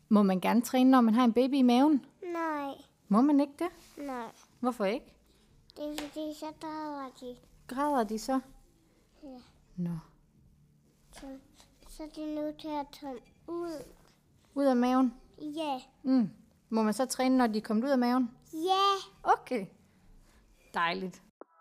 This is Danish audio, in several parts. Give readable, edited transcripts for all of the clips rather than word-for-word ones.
Må man gerne træne, når man har en baby i maven? Nej, Må man ikke det? nej. Hvorfor ikke? Det er fordi, så drager de. Græder de så? Ja. Nå. Så er de nødt til at tage ud. Ud af maven? Ja. Må man så træne, når de er kommet ud af maven? Ja. Okay. Dejligt.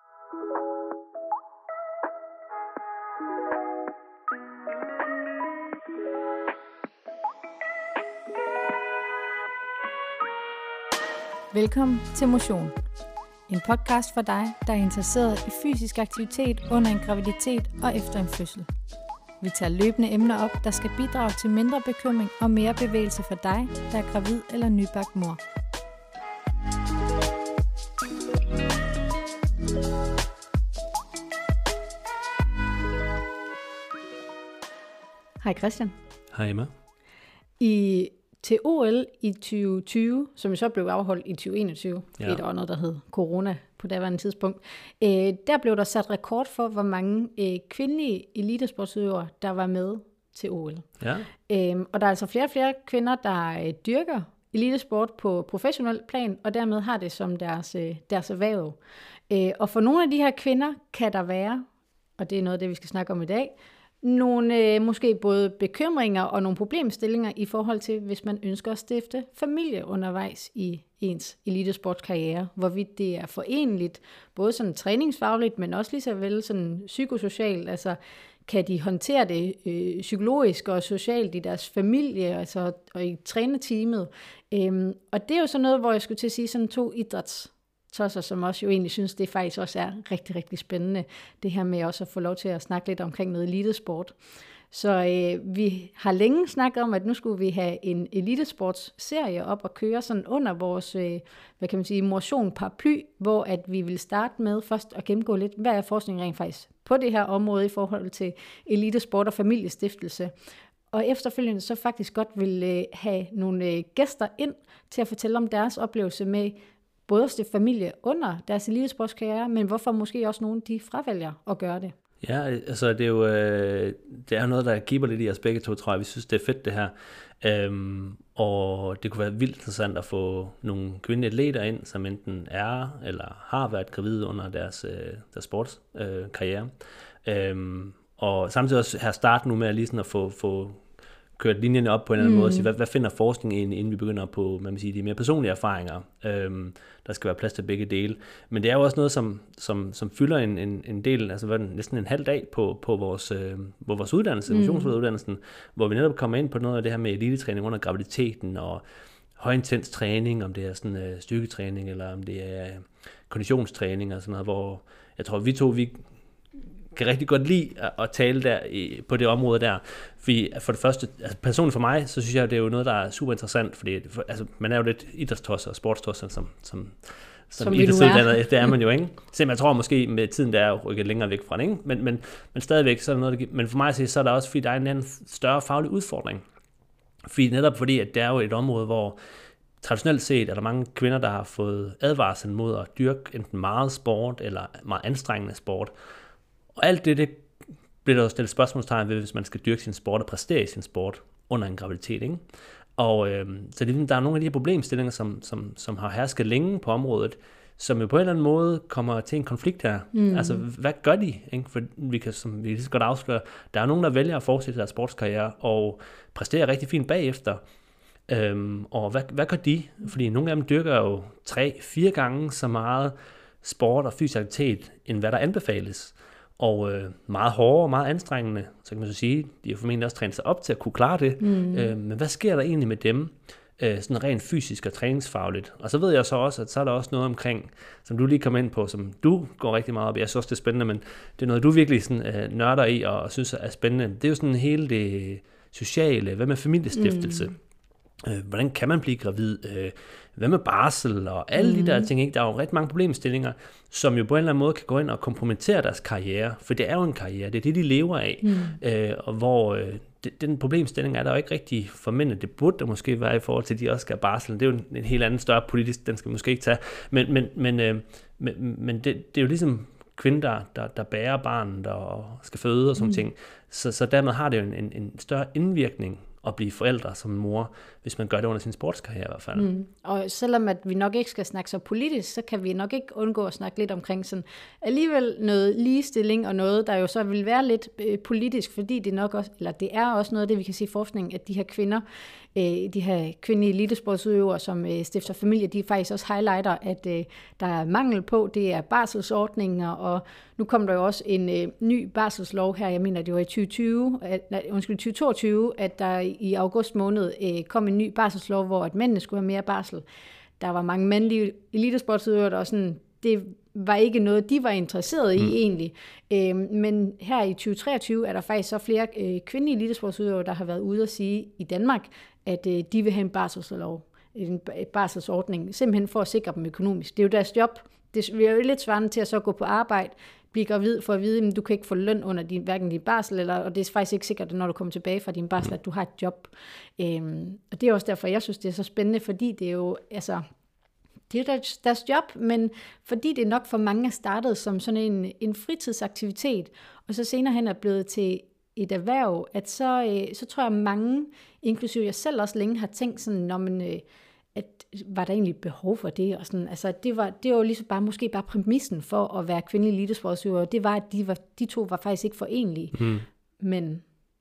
Velkommen til Motion. En podcast for dig, der er interesseret i fysisk aktivitet under en graviditet og efter en fødsel. Vi tager løbende emner op, der skal bidrage til mindre bekymring og mere bevægelse for dig, der er gravid eller nybagt mor. Hej Christian. Hej Emma. Til OL i 2020, som jo så blev afholdt i 2021, et år noget, der hed corona på daværende tidspunkt, der blev der sat rekord for, hvor mange kvindelige elitesportsudøvere, der var med til OL. Ja. Og der er altså flere og flere kvinder, der dyrker elitesport på professionel plan, og dermed har det som deres erhverv. Og for nogle af de her kvinder kan der være, og det er noget af det, vi skal snakke om i dag, nogle måske både bekymringer og nogle problemstillinger i forhold til, hvis man ønsker at stifte familie undervejs i ens elitesportskarriere, hvorvidt det er forenligt, både sådan træningsfagligt, men også lige så vel sådan psykosocialt, altså kan de håndtere det psykologisk og socialt i deres familie, altså og i træneteamet. Og det er jo sådan noget, hvor jeg skulle til at sige sådan to tosser, som også jo egentlig synes, det faktisk også er rigtig, rigtig spændende, det her med også at få lov til at snakke lidt omkring noget elitesport. Så vi har længe snakket om, at nu skulle vi have en elitesportsserie op og køre sådan under vores, motion paraply, hvor at vi vil starte med først at gennemgå lidt, hvad er forskningen rent faktisk på det her område i forhold til elitesport og familiestiftelse. Og efterfølgende så faktisk godt vil have nogle gæster ind til at fortælle om deres oplevelse med både at stifte familie under deres elitesportskarriere, men hvorfor måske også nogen, de fravælger at gøre det. Ja, altså det er jo det er noget, der giver lidt i os begge to, tror jeg. Vi synes, det er fedt det her. Og det kunne være vildt interessant at få nogle kvindelige atleter ind, som enten er eller har været gravide under deres sportskarriere. Og samtidig også her starte nu med at lige sådan at få kørt linjerne op på en eller anden måde og sige, hvad finder forskningen egentlig, inden vi begynder på, de mere personlige erfaringer. Der skal være plads til begge dele. Men det er jo også noget, som fylder en del, altså næsten en halv dag på vores uddannelse, motionsuddannelsen, hvor vi netop kommer ind på noget af det her med elitetræning under graviditeten og højintens træning, om det er sådan styrketræning, eller om det er konditionstræning og sådan noget, hvor jeg tror, vi kan rigtig godt lide at tale der på det område der. Fordi for det første, altså personligt for mig, så synes jeg, det er jo noget, der er super interessant, fordi altså, man er jo lidt idrætstosser og sportstosser, som idrætsuddannet, det er man jo, ikke? Så jeg tror måske med tiden, der er rykket længere væk fra det, ikke? Men stadigvæk, så er der noget, der men for mig så er der også, fordi der er en anden større faglig udfordring. Fordi at det er jo et område, hvor traditionelt set er der mange kvinder, der har fået advarsel mod at dyrke enten meget sport eller meget anstrengende sport. Og alt det bliver der jo stillet spørgsmålstegn ved, hvis man skal dyrke sin sport og præstere i sin sport under en graviditet, ikke? Og så der er nogle af de her problemstillinger, som har hersket længe på området, som jo på en eller anden måde kommer til en konflikt her. Altså, hvad gør de? Ikke? For vi kan, som vi lige så godt afsløre, der er nogen, der vælger at fortsætte deres sportskarriere og præstere rigtig fint bagefter. Og hvad gør de? Fordi nogle af dem dyrker jo 3-4 gange så meget sport og fysisk aktivitet, end hvad der anbefales. Og meget hårde og meget anstrengende, så kan man så sige, de har formentlig også trænet sig op til at kunne klare det. Men hvad sker der egentlig med dem, sådan rent fysisk og træningsfagligt? Og så ved jeg så også, at så er der også noget omkring, som du lige kom ind på, som du går rigtig meget op i. Jeg synes også, det er spændende, men det er noget, du virkelig sådan, nørder i og synes er spændende. Det er jo sådan hele det sociale, hvad med familiestiftelse? Hvordan kan man blive gravid? Hvad med barsel og alle de der ting, ikke? Der er jo rigtig mange problemstillinger, som jo på en eller anden måde kan gå ind og kompromittere deres karriere, for det er jo en karriere, det er det, de lever af, og hvor den problemstilling er der jo ikke rigtig for mænd. Det burde der måske være i forhold til, at de også skal have barsel. Det er jo en helt anden større politisk, den skal vi måske ikke tage, men det er jo ligesom kvinder, der bærer barnet og skal føde og sådan ting, så dermed har det jo en større indvirkning at blive forældre som mor, hvis man gør det under sin sportskarriere i hvert fald. Og selvom at vi nok ikke skal snakke så politisk, så kan vi nok ikke undgå at snakke lidt omkring sådan alligevel noget ligestilling og noget, der jo så vil være lidt politisk, fordi det nok også, eller det er også noget af det, vi kan se i forskningen, at de her kvinder, de her kvindelige elitesportsudøvere, som stifter familie, de faktisk også highlighter, at der er mangel på, det er barselsordninger, og nu kom der jo også en ny barselslov her, jeg mener, det var i 2022, at der i august måned kom en ny barselslov, hvor at mændene skulle have mere barsel. Der var mange mandlige elitesportsudøvere, der sådan, det var ikke noget, de var interesseret i egentlig. Men her i 2023 er der faktisk så flere kvindelige elitesportsudøvere, der har været ude at sige i Danmark, at de vil have en barselslov, en barselsordning, simpelthen for at sikre dem økonomisk. Det er jo deres job. Det er jo lidt svarende til at så gå på arbejde, blive gravid for at vide, at du kan ikke få løn under hverken din barsel, og det er faktisk ikke sikkert, at når du kommer tilbage fra din barsel, at du har et job. Og det er også derfor, jeg synes, det er så spændende, fordi det er jo, altså, det er deres job, men fordi det nok for mange er startet som sådan en fritidsaktivitet, og så senere hen er blevet til et erhverv, at så tror jeg, mange, inklusive jeg selv også længe, har tænkt sådan, at var der egentlig behov for det? Og sådan, altså, det var jo ligesom måske bare præmissen for at være kvindelig elitesportsudøver. Det var, at de to var faktisk ikke forenlige. Men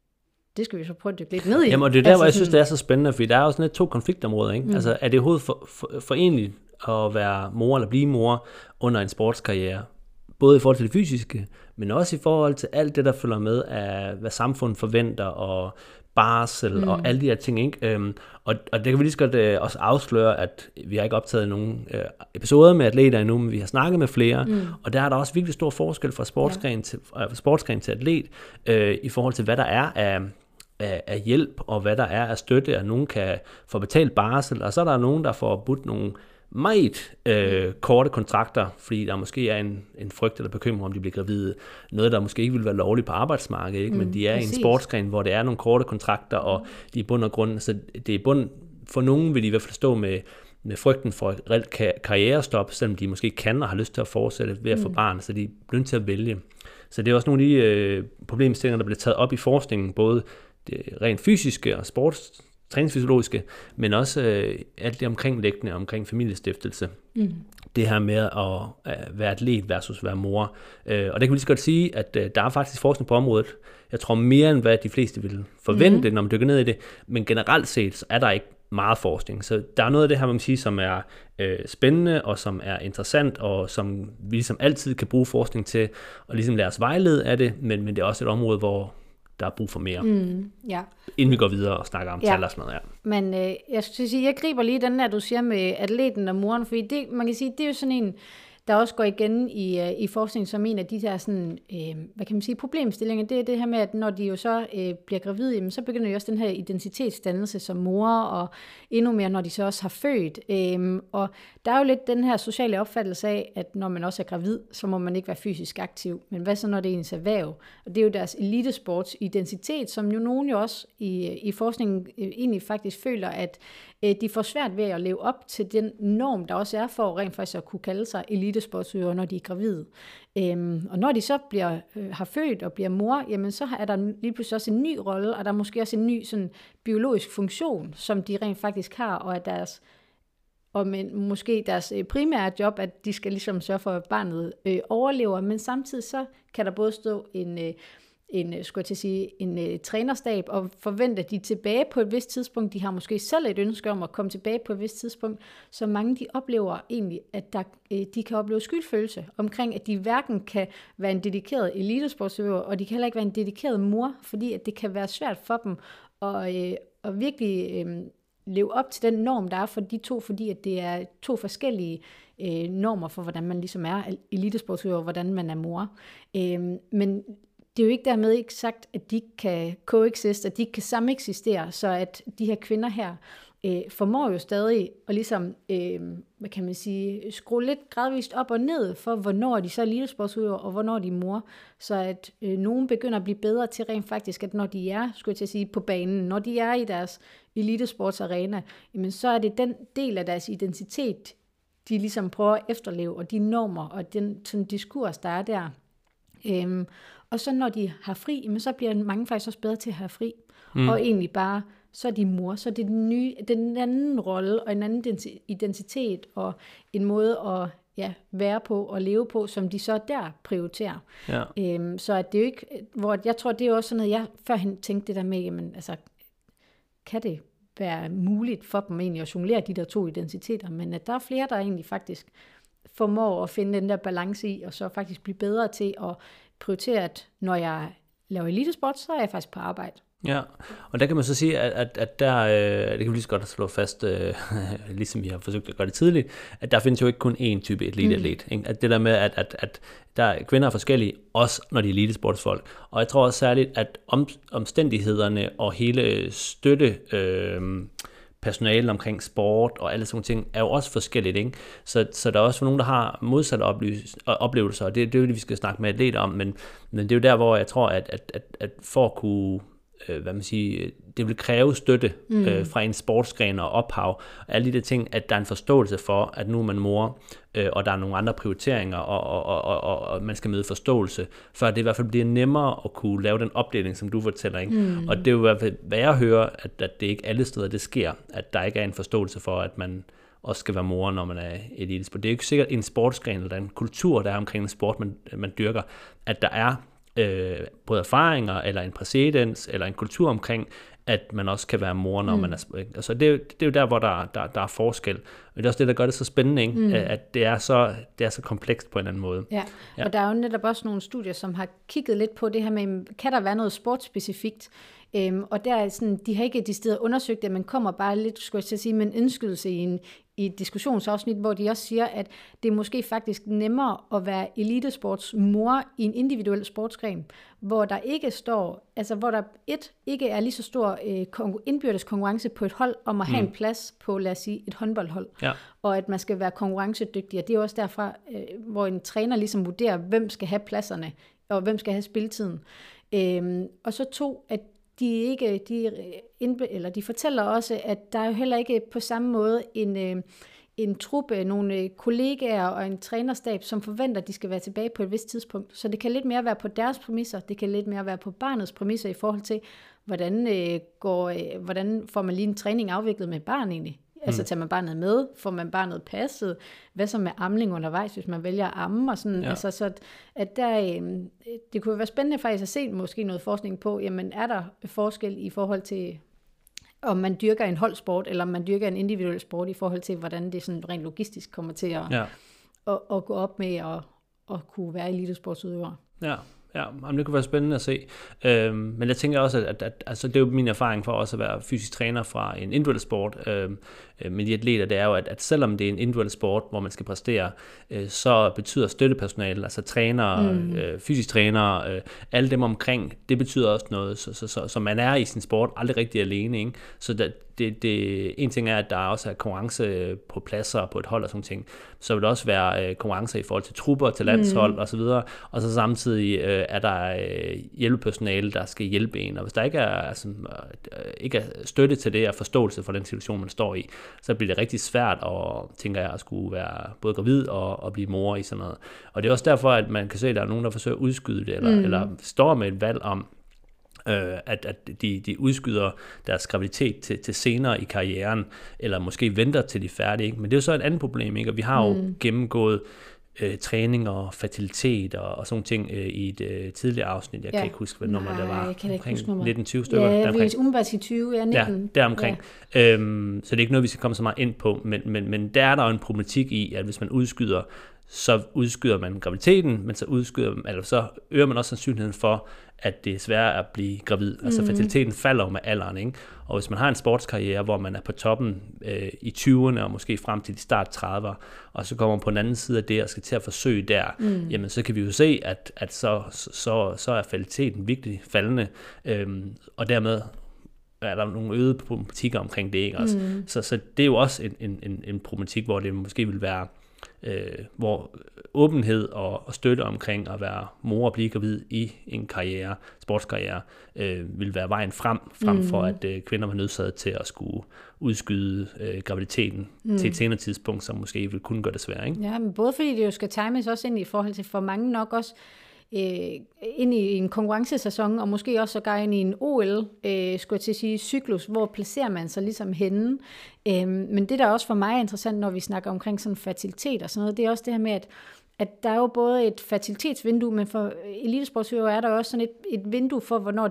det skal vi så prøve at dykke lidt ned i. Jamen, og det er der, hvor jeg synes, det er så spændende, fordi der er jo sådan 2 konfliktområder, ikke? Altså, er det overhovedet forenligt at være mor eller blive mor under en sportskarriere? Både i forhold til det fysiske, men også i forhold til alt det, der følger med af, hvad samfundet forventer, og barsel og alle de her ting, ikke? Og det kan vi lige så godt også afsløre, at vi har ikke optaget nogle episoder med atleter endnu, men vi har snakket med flere, og der er der også virkelig stor forskel fra sportsgren til atlet, i forhold til, hvad der er af hjælp, og hvad der er af støtte, at nogen kan få betalt barsel, og så er der nogen, der får budt nogle meget korte kontrakter, fordi der måske er en frygt eller bekymring, om de bliver gravide. Noget, der måske ikke vil være lovligt på arbejdsmarkedet, ikke? Men de er i en sportsgren, hvor det er nogle korte kontrakter, og de er i bund og grund, så det er i bund, for nogen vil de i hvert fald stå med frygten for et reelt karrierestop, selvom de måske kan og har lyst til at fortsætte ved at få barn, så de er nødt til at vælge. Så det er også nogle af de problemstillinger, der bliver taget op i forskningen, både det rent fysiske og træningsfysiologiske, men også alt det omkringliggende omkring familiestiftelse. Det her med at være atlet versus være mor. Og det kan vi lige så godt sige, at der er faktisk forskning på området. Jeg tror mere end hvad de fleste vil forvente, når man dykker ned i det. Men generelt set, så er der ikke meget forskning. Så der er noget af det her, man kan sige, som er spændende, og som er interessant, og som vi ligesom altid kan bruge forskning til, og ligesom lade os vejlede af det, men det er også et område, hvor der er brug for mere, inden vi går videre og snakker om tal og sådan noget. Ja. Men jeg skal sige, jeg griber lige den der, du siger med atleten og moren, fordi det, man kan sige, det er jo sådan en, der også går igen i forskning som en af de der sådan, hvad kan man sige, problemstillinger. Det er det her med, at når de jo så bliver gravide, jamen, så begynder jo også den her identitetsdannelse som mor, og endnu mere, når de så også har født. Og der er jo lidt den her sociale opfattelse af, at når man også er gravid, så må man ikke være fysisk aktiv. Men hvad så, når det er ens erhverv? Og det er jo deres elitesports identitet, som jo nogen jo også i forskningen egentlig faktisk føler, at de får svært ved at leve op til den norm, der også er for rent faktisk at kunne kalde sig elitesportsudøvere, når de er gravide. Og når de så har født og bliver mor, jamen så er der lige pludselig også en ny rolle, og der er måske også en ny sådan, biologisk funktion, som de rent faktisk har, og at måske deres primære job, at de skal ligesom sørge for, at barnet overlever, men samtidig så kan der både stå en trænerstab og forvente, at de er tilbage på et vist tidspunkt. De har måske selv et ønske om at komme tilbage på et vist tidspunkt, så mange de oplever egentlig, at de kan opleve skyldfølelse omkring, at de hverken kan være en dedikeret elitesportsudøver, og de kan heller ikke være en dedikeret mor, fordi at det kan være svært for dem at virkelig leve op til den norm, der er for de to, fordi at det er 2 forskellige normer for, hvordan man ligesom er elitesportsudøver, og hvordan man er mor. Men det er jo ikke dermed ikke sagt, at de kan coexist, at de kan sameksistere, så at de her kvinder her formår jo stadig at ligesom, hvad kan man sige, skrue lidt gradvist op og ned for, hvornår de så er elitesportsudøvere, og hvornår de er mor, så at nogen begynder at blive bedre til rent faktisk, at når de er, skulle jeg til at sige, på banen, når de er i deres elitesportsarena, jamen så er det den del af deres identitet, de ligesom prøver at efterleve, og de normer, og den sådan diskurs, der er der. Og så når de har fri, så bliver mange faktisk også bedre til at have fri, og egentlig bare så er de mor, så er det den anden rolle, og en anden identitet, og en måde at være på og leve på, som de så der prioriterer. Ja. Så at det jo ikke, hvor jeg tror, det er også sådan noget, jeg førhen tænkte det der med, jamen, altså, kan det være muligt for dem egentlig at jonglere de der to identiteter, men at der er flere, der egentlig faktisk formår at finde den der balance i, og så faktisk blive bedre til at prioritere, at når jeg laver elitesport, så er jeg faktisk på arbejde. Ja, og der kan man så sige, at der, det kan vi lige så godt slå fast, ligesom vi har forsøgt at gøre det tidligt, at der findes jo ikke kun én type eliteatlet. At det der med, at der er kvinder er forskellige, også når de er elitesportsfolk. Og jeg tror også særligt, at omstændighederne og hele støtte personale omkring sport og alle sådan ting, er jo også forskelligt, ikke? Så der er også nogen, der har modsatte oplevelser, og det er jo det, vi skal snakke med atleter om, men det er jo der, hvor jeg tror, at for at kunne det vil kræve støtte fra en sportsgren og ophav, og alle de der ting, at der er en forståelse for, at nu er man mor, og der er nogle andre prioriteringer, og man skal møde forståelse, for at det i hvert fald bliver nemmere at kunne lave den opdeling, som du fortæller, ikke? Og det er jo i hvert fald, hvad jeg hører, at det ikke alle steder, det sker, at der ikke er en forståelse for, at man også skal være mor, når man er elitesport. Det er jo ikke sikkert en sportsgren, eller en kultur, der er omkring en sport, man dyrker, at der er både erfaringer, eller en præcedens, eller en kultur omkring, at man også kan være mor, når man er... Altså det er jo der, hvor der er forskel. Og det er også det, der gør det så spændende, ikke? At det er så komplekst på en anden måde. Ja, og der er jo netop også nogle studier, som har kigget lidt på det her med, kan der være noget sportsspecifikt? Og der er sådan, de har ikke decideret undersøgt det, men kommer bare lidt, skulle jeg sige, med en indskydelse i et diskussionsafsnit, hvor de også siger, at det er måske faktisk nemmere at være elitesportsmor i en individuel sportsgren, hvor der ikke står, altså hvor der ikke er lige så stor indbyrdes konkurrence på et hold om at have en plads på, lad os sige, et håndboldhold, og at man skal være konkurrencedygtig, og det er også derfra, hvor en træner ligesom vurderer, hvem skal have pladserne, og hvem skal have spilletiden. Og så 2, at de fortæller også, at der er jo heller ikke på samme måde en truppe, nogle kollegaer og en trænerstab, som forventer, at de skal være tilbage på et vist tidspunkt. Så det kan lidt mere være på deres præmisser, det kan lidt mere være på barnets præmisser i forhold til, hvordan får man lige en træning afviklet med et barn egentlig. Altså tager man barnet med, får man barnet passet, hvad så med amning undervejs, hvis man vælger at amme og sådan, altså så at der, det kunne være spændende faktisk at se måske noget forskning på, jamen er der forskel i forhold til, om man dyrker en holdsport, eller om man dyrker en individuel sport, i forhold til, hvordan det sådan rent logistisk kommer til at gå op med at kunne være elitesportsudøver. Ja, det kunne være spændende at se. Men jeg tænker også, at altså, det er jo min erfaring for også at være fysisk træner fra en individuel sport med de atleter, det er jo, at selvom det er en individuel sport, hvor man skal præstere, så betyder støttepersonale, altså trænere, fysisk trænere, alle dem omkring, det betyder også noget, så man er i sin sport aldrig rigtig alene, ikke? Så en ting er, at der også er konkurrence på pladser på et hold og sådan ting, så vil der også være konkurrencer i forhold til trupper, til landshold og så videre, og så samtidig er der hjælpepersonale, der skal hjælpe en, og hvis der ikke er støtte til det og forståelse for den situation, man står i, så bliver det rigtig svært, og tænker jeg, at skulle være både gravid og blive mor i sådan noget. Og det er også derfor, at man kan se, at der er nogen, der forsøger at udskyde det, eller står med et valg om, at de udskyder deres graviditet til senere i karrieren, eller måske venter til de er færdige. Ikke? Men det er jo så et andet problem, ikke? Og vi har jo gennemgået træning og fertilitet og sådan ting i et tidligere afsnit. Jeg kan ikke huske, hvad nummer det var. Omkring 19-20 stykker. Ja, vi er umiddelbart i 20, 19. Ja, deromkring. Ja. Så det er ikke noget, vi skal komme så meget ind på, men der er der jo en problematik i, at hvis man udskyder, så udskyder man graviditeten, men så øger man også sandsynligheden for, at det er sværere at blive gravid. Altså fertiliteten falder jo med alderen, ikke? Og hvis man har en sportskarriere, hvor man er på toppen i 20'erne og måske frem til de start 30'ere, og så kommer man på den anden side af det og skal til at forsøge der, jamen så kan vi jo se, at så er fertiliteten virkelig faldende, og dermed er der nogle øgede problematikker omkring det, ikke? Så det er jo også en problematik, hvor det måske vil være hvor åbenhed og støtte omkring at være mor og blive gravid i en karriere, sportskarriere, vil være vejen frem for at kvinder var nødsaget til at skulle udskyde graviditeten til et senere tidspunkt, som måske vil kunne gøre det svært, ikke? Ja, men både fordi det jo skal times også ind i forhold til for mange nok også ind i en konkurrencesæson, og måske også sågar ind i en OL, skulle jeg til at sige, cyklus, hvor placerer man sig ligesom henne. Men det, der også for mig er interessant, når vi snakker omkring sådan fertilitet og sådan noget, det er også det her med, at der er jo både et fertilitetsvindue, men for elitesportsudøvere er der også sådan et vindue for, hvornår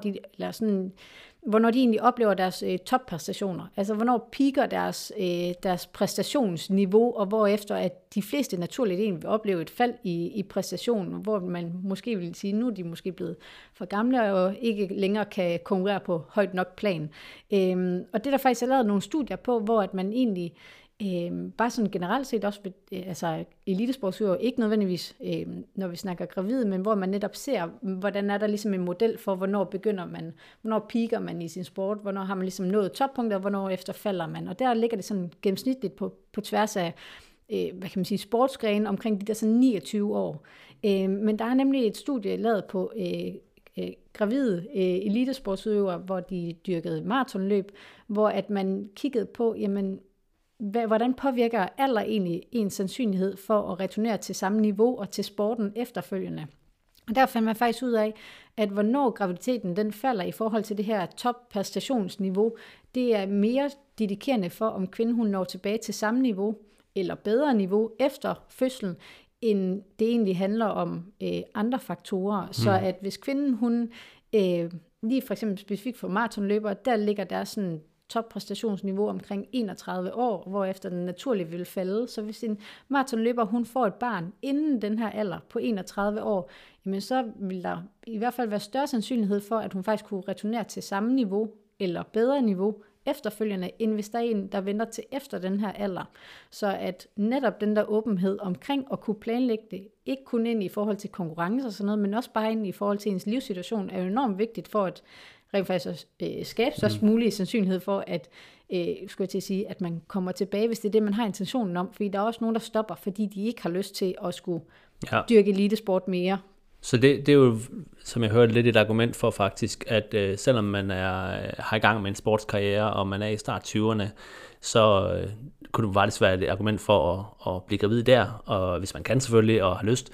de egentlig oplever deres toppræstationer. Altså, hvornår piker deres præstationsniveau, og hvorefter at de fleste naturligt egentlig vil opleve et fald i præstationen, hvor man måske vil sige, nu er de måske blevet for gamle, og ikke længere kan konkurrere på højt nok plan. Og det er der faktisk lavet nogle studier på, hvor at man egentlig bare sådan generelt set også, altså elitesportsudøvere, ikke nødvendigvis, når vi snakker gravide, men hvor man netop ser, hvordan er der ligesom en model for, hvornår peaker man i sin sport, hvornår har man ligesom nået toppunkter, og hvornår efter falder man. Og der ligger det sådan gennemsnitligt på tværs af, hvad kan man sige, sportsgrene omkring de der sådan 29 år. Men der er nemlig et studie lavet på gravide elitesportsudøvere, hvor de dyrkede maratonløb, hvor at man kiggede på, jamen, hvordan påvirker alder egentlig ens sandsynlighed for at returnere til samme niveau og til sporten efterfølgende. Og der fandt man faktisk ud af, at hvornår graviditeten den falder i forhold til det her toppræstationsniveau, det er mere dedikerende for, om kvinden hun når tilbage til samme niveau eller bedre niveau efter fødslen, end det egentlig handler om andre faktorer. Så at hvis kvinden hun, lige for eksempel specifikt for maratonløbere, der ligger der sådan toppræstationsniveau omkring 31 år, hvorefter den naturligt vil falde. Så hvis en maratonløber, hun får et barn inden den her alder på 31 år, jamen så vil der i hvert fald være større sandsynlighed for, at hun faktisk kunne returnere til samme niveau eller bedre niveau efterfølgende, end hvis der er en, der venter til efter den her alder. Så at netop den der åbenhed omkring at kunne planlægge det, ikke kun ind i forhold til konkurrence og sådan noget, men også bare ind i forhold til ens livssituation, er jo enormt vigtigt for at rent faktisk skabe størst mulig sandsynlighed for, at, skulle jeg til at sige, at man kommer tilbage, hvis det er det, man har intentionen om. Fordi der er også nogen, der stopper, fordi de ikke har lyst til at skulle dyrke elitesport mere. Så det er jo, som jeg hørte, lidt et argument for faktisk, at selvom man har i gang med en sportskarriere, og man er i start 20'erne, så kunne det faktisk være et argument for at blive gravid der, og hvis man kan selvfølgelig, og har lyst,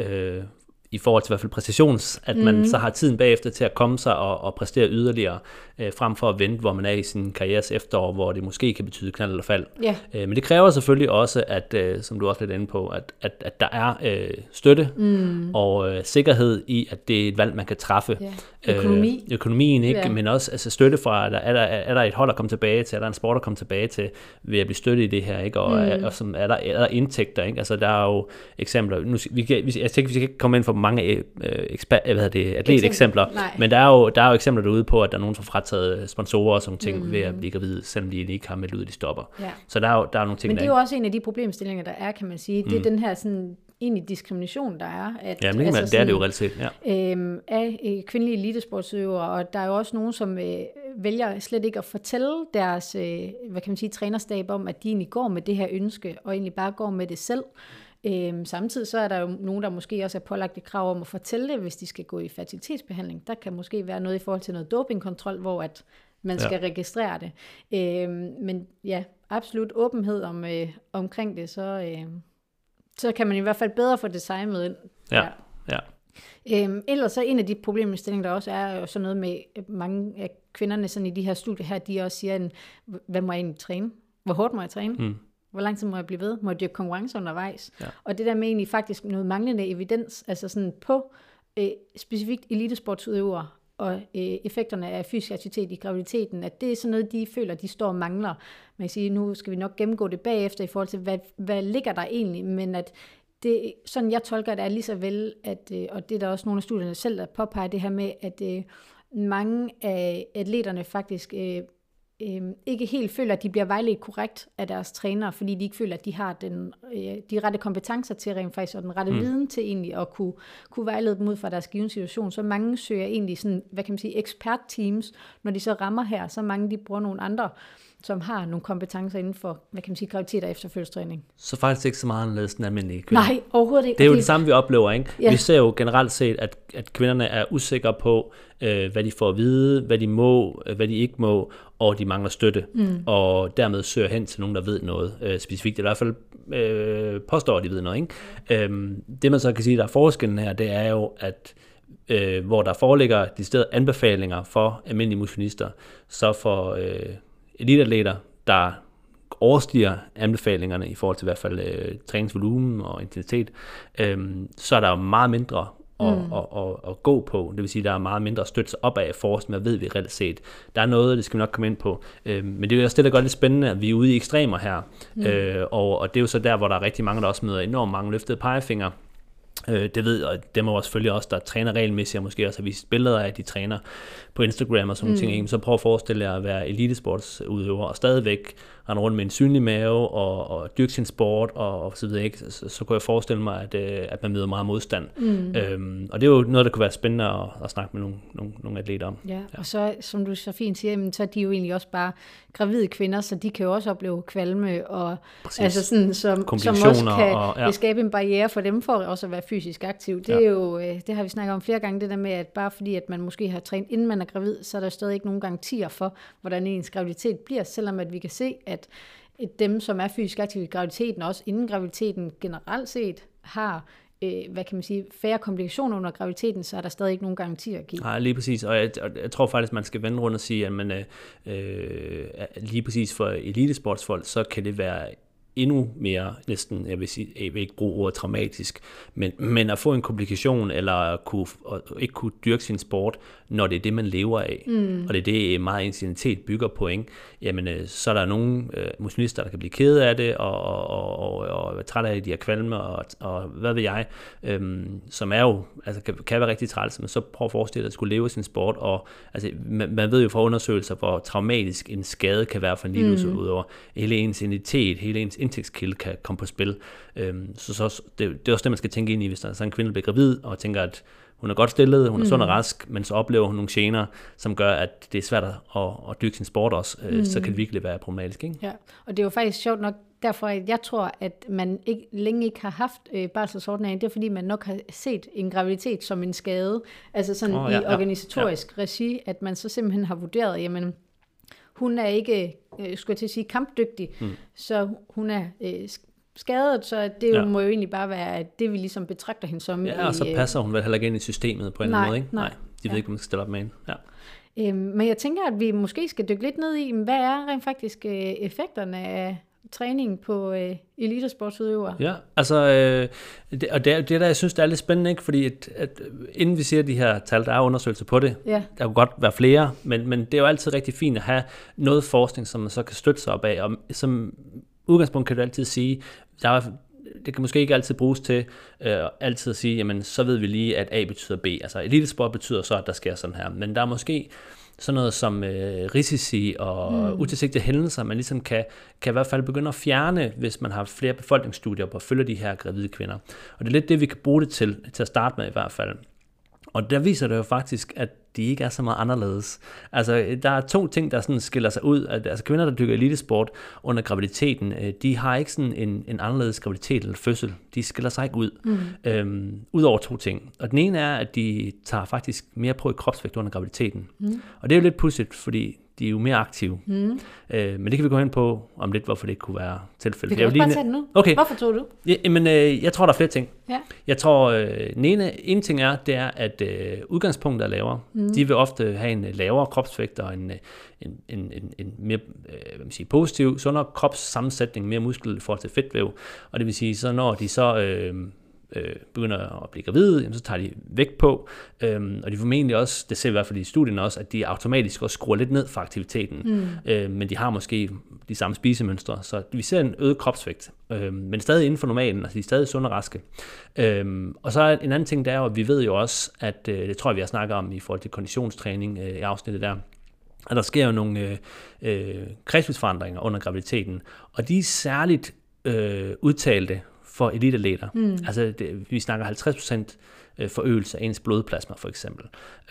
i forhold til i hvert fald præstations, at man så har tiden bagefter til at komme sig og præstere yderligere, frem for at vente, hvor man er i sin karrieres efterår, hvor det måske kan betyde knald eller fald. Yeah. Men det kræver selvfølgelig også, at, som du også lidt inde på, at der er støtte og sikkerhed i, at det er et valg, man kan træffe. Yeah. Økonomien, ikke? Men også altså støtte fra, er der et hold at komme tilbage til, er der en sport at komme tilbage til, ved at blive støttet i det her, ikke? Og som er der indtægter, ikke? Altså der er jo eksempler, jeg tænker, vi skal ikke komme ind for mange atleteksempler, men der er jo eksempler derude på, at der er nogen, som frataget sponsorer og sådan ting ved at blive gravide, selvom de ikke har meldt ud, de stopper. Ja. Så der er nogle ting. Men det er jo også en af de problemstillinger, der er, kan man sige. Det er den her sådan egentlig diskrimination, der er. At, ja, men det er det jo reelt set, af kvindelige elitesportsudøvere, og der er jo også nogen, som vælger slet ikke at fortælle deres, hvad kan man sige, trænerstab om, at de egentlig går med det her ønske, og egentlig bare går med det selv. Samtidig så er der jo nogen, der måske også er pålagt et krav om at fortælle det, hvis de skal gå i fertilitetsbehandling. Der kan måske være noget i forhold til noget dopingkontrol, hvor at man skal registrere det. Men ja, absolut åbenhed omkring det, så kan man i hvert fald bedre få designet ind. Ja. Ellers så en af de problemstillinger, der også er jo sådan noget med mange af kvinderne sådan i de her studier her, de også siger, hvad må jeg egentlig træne? Hvor hårdt må jeg træne? Hvor lang tid må jeg blive ved? Må jeg dyrke konkurrence undervejs? Ja. Og det der med egentlig faktisk noget manglende evidens, altså sådan på specifikt elitesportsudøvere og effekterne af fysisk aktivitet i graviditeten, at det er sådan noget, de føler, de står og mangler. Man kan sige, nu skal vi nok gennemgå det bagefter i forhold til, hvad ligger der egentlig, men at det, sådan jeg tolker det, er lige så vel, at, og det er der også nogle af studierne selv, der påpeger det her med, at mange af atleterne faktisk ikke helt føler, at de bliver vejledt korrekt af deres trænere, fordi de ikke føler, at de har de rette kompetencer til rent faktisk, og den rette viden til egentlig at kunne vejlede dem ud fra deres given situation. Så mange søger egentlig sådan, hvad kan man sige, ekspertteams, når de så rammer her, så mange de bruger nogle andre, som har nogle kompetencer inden for, hvad kan man sige, graviditet og efterfølgelsestræning. Så faktisk ikke så meget anderledes end almindelige kvinder. Nej, overhovedet ikke. Det er jo det samme, vi oplever, ikke? Ja. Vi ser jo generelt set, at kvinderne er usikre på, hvad de får at vide, hvad de må, hvad de ikke må, og de mangler støtte, og dermed søger hen til nogen, der ved noget specifikt. I hvert fald påstår, at de ved noget, ikke? Det man så kan sige, der er forskellen her, det er jo, at hvor der foreligger de steder anbefalinger for almindelige motionister, så for eliteatleter, der overstiger anbefalingerne i forhold til i hvert fald træningsvolumen og intensitet, så er der jo meget mindre at gå på. Det vil sige, at der er meget mindre at støtte sig op af forskning, hvad ved vi reelt set. Der er noget, det skal vi nok komme ind på. Men det er jo også det, der gør lidt spændende, at vi er ude i ekstremer her. Og det er jo så der, hvor der er rigtig mange, der også møder enormt mange løftede pegefingre. Det ved, og dem er jo selvfølgelig også, der træner regelmæssigt, og måske også har vist billeder af, at de træner på Instagram og sådan nogle ting. Ikke? Så prøv at forestille jer at være elitesportsudøver og stadigvæk rende rundt med en synlig mave og dyrke sin sport og så videre. Ikke? Så kunne jeg forestille mig, at man møder meget modstand. Og det er jo noget, der kunne være spændende at snakke med nogle atleter om. Ja, og så, som du så fint siger, så er de jo egentlig også bare gravide kvinder, så de kan jo også opleve kvalme, og altså sådan, som også kan skabe en barriere for dem for også at være fysisk aktiv. Det er jo, det har vi snakket om flere gange, det der med, at bare fordi, at man måske har trænet, inden man er gravid, så er der stadig ikke nogen garantier for, hvordan ens graviditet bliver, selvom at vi kan se, at dem, som er fysisk aktive i graviditeten, også inden graviditeten generelt set, har hvad kan man sige, færre komplikationer under graviditeten, så er der stadig ikke nogen garantier at give. Nej, lige præcis. Og jeg tror faktisk, man skal vende rundt og sige, at man lige præcis for elitesportsfolk, så kan det være endnu mere næsten, jeg vil ikke bruge ordet traumatisk, men at få en komplikation, eller ikke kunne dyrke sin sport, når det er det, man lever af, og det er det, meget intensitet bygger på, ikke? Jamen, så er der nogle motionister, der kan blive kede af det, og trætte af, de her kvalme, og hvad ved jeg, som er jo, altså kan være rigtig træls, men så prøv at forestille dig, at skulle leve sin sport, og altså, man ved jo fra undersøgelser, hvor traumatisk en skade kan være for en eliteudøver. Hele ens identitet, hele ens indtægtskilde kan komme på spil. Så det er også det, man skal tænke ind i, hvis der er sådan en kvinde, der bliver gravid, og tænker, at hun er godt stillet, hun er sund og rask, men så oplever hun nogle gener, som gør, at det er svært at dyrke sin sport også. Så kan det virkelig være problematisk, ikke? Ja, og det er jo faktisk sjovt nok derfor, at jeg tror, at man længe ikke har haft barselsordning. Det er, fordi man nok har set en graviditet som en skade, altså sådan i organisatorisk regi, at man så simpelthen har vurderet, jamen, hun er ikke, skulle jeg til at sige, kampdygtig, så hun er skadet, så det må jo egentlig bare være, at det vi ligesom betragter hende som. Ja, og så passer hun vel heller ikke ind i systemet på en eller anden måde, ikke? Nej, de ved ikke, om man skal stille op med hende. Ja. Men jeg tænker, at vi måske skal dykke lidt ned i, hvad er rent faktisk effekterne af træning på elitesportsudøvere? Ja, altså, det der, jeg synes, det er lidt spændende, ikke? Fordi at inden vi ser de her tal, der er undersøgelser på det, der kunne godt være flere, men det er jo altid rigtig fint at have noget forskning, som man så kan støtte sig op af, og som udgangspunkt kan du altid sige, det kan måske ikke altid bruges til altid at sige, jamen så ved vi lige, at A betyder B. Altså elitesport betyder så, at der sker sådan her. Men der er måske sådan noget som risici og utilsigtede hændelser, man ligesom kan i hvert fald begynde at fjerne, hvis man har flere befolkningsstudier på at følge de her gravide kvinder. Og det er lidt det, vi kan bruge det til at starte med i hvert fald. Og der viser det jo faktisk, at de ikke er så meget anderledes. Altså, der er 2 ting, der sådan skiller sig ud. Altså, kvinder, der dyrker elitesport under graviditeten, de har ikke sådan en anderledes graviditet eller fødsel. De skiller sig ikke ud. Udover 2 ting. Og den ene er, at de tager faktisk mere på i kropsvægt under graviditeten. Og det er jo lidt pudsigt, fordi de er jo mere aktive. Men det kan vi gå hen på om lidt, hvorfor det ikke kunne være tilfældet. Vi kan bare tage det nu. Okay. Hvorfor tog du? Jamen, jeg tror, der er flere ting. Ja. Jeg tror, den ene ting det er, at udgangspunktet er lavere. De vil ofte have en lavere kropsvægt og en mere positiv, sundere kropssammensætning, mere muskel i forhold til fedtvæv. Og det vil sige, så når de så begynder at blive gravide, jamen, så tager de vægt på, og de formentlig også, det ser vi i hvert fald i studien også, at de automatisk også skruer lidt ned for aktiviteten, men de har måske de samme spisemønstre, så vi ser en øget kropsvægt, men stadig inden for normalen, altså de er stadig sunde og raske. Og så en anden ting, der er jo, at vi ved jo også, at det tror jeg, vi har snakket om i forhold til konditionstræning i afsnittet der, at der sker jo nogle kredsløbsforandringer under graviditeten, og de er særligt udtalte for eliteatleter. Altså, vi snakker 50% forøgelse af ens blodplasma, for eksempel.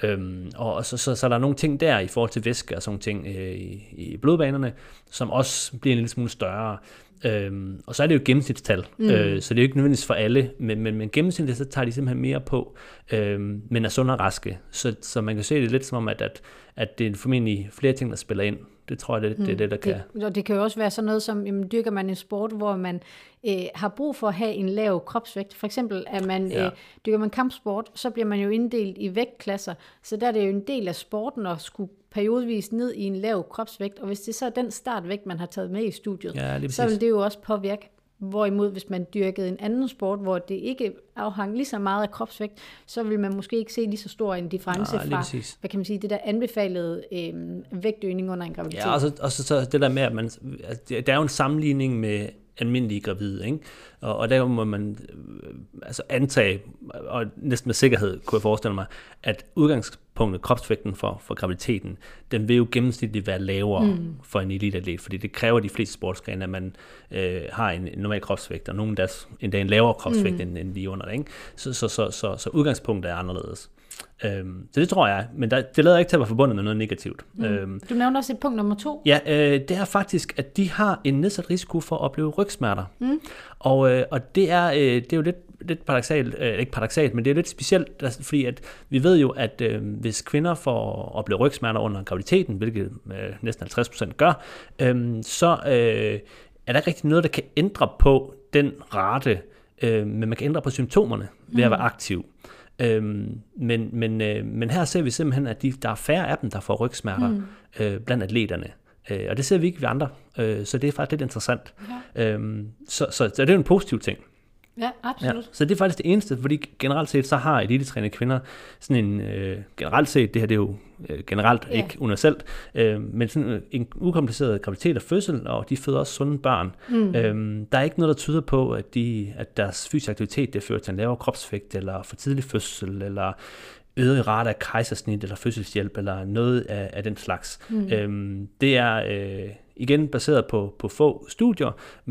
Og så er der nogle ting der i forhold til væske og sådan ting i blodbanerne, som også bliver en lille smule større. Og så er det jo gennemsnitstal, så det er jo ikke nødvendigvis for alle, men gennemsnitligt så tager de simpelthen mere på, men er sunde og raske. Så man kan se det lidt som om, at det er formentlig flere ting, der spiller ind. Det tror jeg, det er det, der kan. Det kan jo også være sådan noget som, jamen, dyrker man en sport, hvor man har brug for at have en lav kropsvægt. For eksempel, at man dyrker man kampsport, så bliver man jo inddelt i vægtklasser. Så der er det jo en del af sporten at skulle periodvis ned i en lav kropsvægt. Og hvis det så er den startvægt, man har taget med i studiet, så vil det jo også påvirke. Hvorimod, hvis man dyrkede en anden sport, hvor det ikke afhang lige så meget af kropsvægt, så vil man måske ikke se lige så stor en difference fra, hvad kan man sige, det der anbefalede vægtøgning under en graviditet. Ja, og så det der med, at der er jo en sammenligning med almindelige gravide, ikke? Og der må man antage, og næsten med sikkerhed kunne jeg forestille mig, at udgangspunktet, kropsvægten for graviditeten, den vil jo gennemsnitligt være lavere for en eliteatlet, fordi det kræver de fleste sportsgrene, at man har en normal kropsvægt, og nogen endda en lavere kropsvægt end lige under det, ikke? Så udgangspunktet er anderledes. Så det tror jeg, men det lader ikke til at være forbundet med noget negativt. Du nævner også et punkt nummer 2. Ja, det er faktisk, at de har en nedsat risiko for at opleve rygsmerter. Og det er jo lidt paradoksalt, ikke paradoksalt, men det er lidt specielt, fordi at vi ved jo, at hvis kvinder får opleve rygsmerter under graviditeten, hvilket næsten 50% gør, så er der ikke rigtig noget, der kan ændre på den rate, men man kan ændre på symptomerne ved at være aktiv. Men her ser vi simpelthen, at der er færre af dem, der får rygsmerter blandt atleterne. Og det ser vi ikke ved andre, så det er faktisk lidt interessant. Så det er jo en positiv ting. Ja, absolut. Ja, så det er faktisk det eneste, fordi generelt set, så har elitetrænede kvinder sådan en, generelt set, det her det er jo generelt ikke universelt, men sådan en ukompliceret graviditet og fødsel, og de føder også sunde børn. Der er ikke noget, der tyder på, at deres fysisk aktivitet, det fører til en lavere kropsvægt, eller for tidlig fødsel, eller øget rate af kejsersnit, eller fødselshjælp, eller noget af den slags. Det er igen baseret på få studier,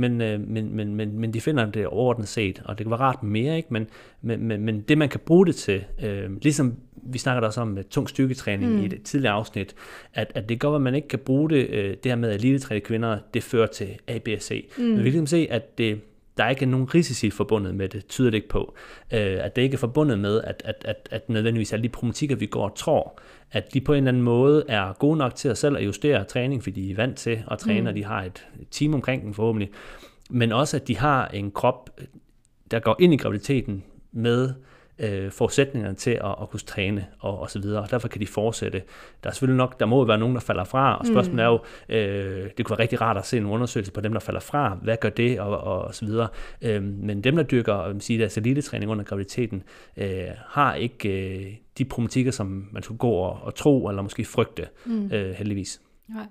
men de finder det overordnet set, og det kan være rart mere, ikke? Men det man kan bruge det til, ligesom vi snakker også om med tung styrketræning i et tidligere afsnit, at det går, at man ikke kan bruge det her med elitetrænede kvinder, det fører til A, B og C. Men vi kan ligesom se, at der ikke er nogen risici forbundet med det, tyder det ikke på. At det ikke er forbundet med, at nødvendigvis alle de problematikker, vi går og tror, at de på en eller anden måde er gode nok til at selv at justere træning, fordi de er vant til at træne, og de har et team omkring den forhåbentlig. Men også, at de har en krop, der går ind i graviditeten med forudsætningerne til at kunne træne og så videre, og derfor kan de fortsætte. Der er selvfølgelig nok, der må være nogen, der falder fra, og spørgsmålet er jo, det kunne være rigtig rart at se en undersøgelse på dem, der falder fra, hvad gør det, og så videre. Men dem, der dyrker deres elitetræning under graviditeten, har ikke de problematikker, som man skulle gå og tro, eller måske frygte, heldigvis. Nej.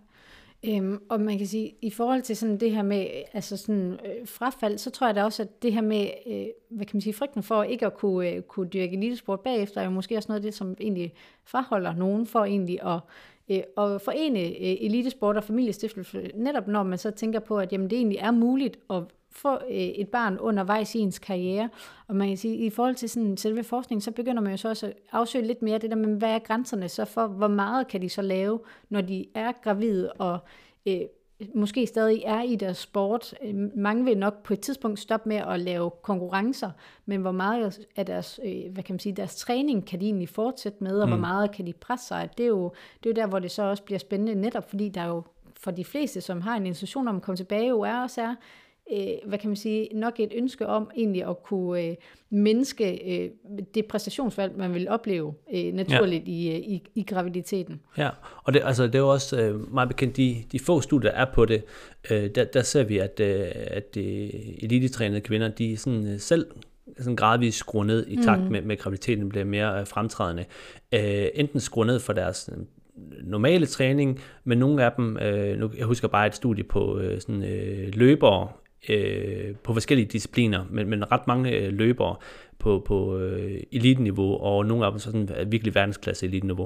Og man kan sige, i forhold til sådan det her med frafald, så tror jeg da også, at det her med, hvad kan man sige, frygten for ikke at kunne dyrke elitesport bagefter, er jo måske også noget af det, som egentlig fraholder nogen for egentlig at forene elitesport og familiestiftelse, netop når man så tænker på, at jamen, det egentlig er muligt at få et barn undervejs i ens karriere. Og man kan sige, i forhold til sådan selve forskningen, så begynder man jo så også at afsøge lidt mere det der med, hvad er grænserne så for, hvor meget kan de så lave, når de er gravide og måske stadig er i deres sport. Mange vil nok på et tidspunkt stoppe med at lave konkurrencer, men hvor meget af deres, hvad kan man sige, deres træning kan de egentlig fortsætte med, og hvor meget kan de presse sig. Det er jo der, hvor det så også bliver spændende, netop fordi der jo for de fleste, som har en intention om at komme tilbage, jo er hvad kan man sige, nok et ønske om egentlig at kunne mindske det præstationsvalg, man vil opleve naturligt i graviditeten. Ja, og det er jo også meget bekendt, de få studier, der er på det, der ser vi, at elitetrænede kvinder, de sådan selv sådan gradvist skruer ned i takt med graviditeten bliver mere fremtrædende. Enten skruer ned for deres normale træning, men nogle af dem, jeg husker bare et studie på løbere, på forskellige discipliner, men ret mange løbere på eliteniveau, og nogle af dem sådan virkelig verdensklasse eliteniveau,